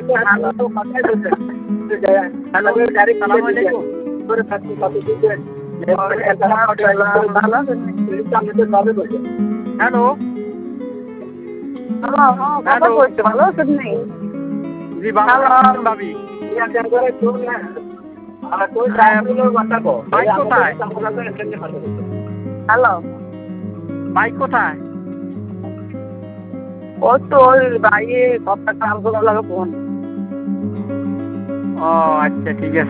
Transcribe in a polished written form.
Hello, ভালো আছেন নি? জি ভালো আছেন ভাবি। ভাই কোথায়? হ্যালো, ভাই কোথায়? ওই তো ওই বাইরে কথা কাম করার লাগে ফোন। ও আচ্ছা ঠিক আছে।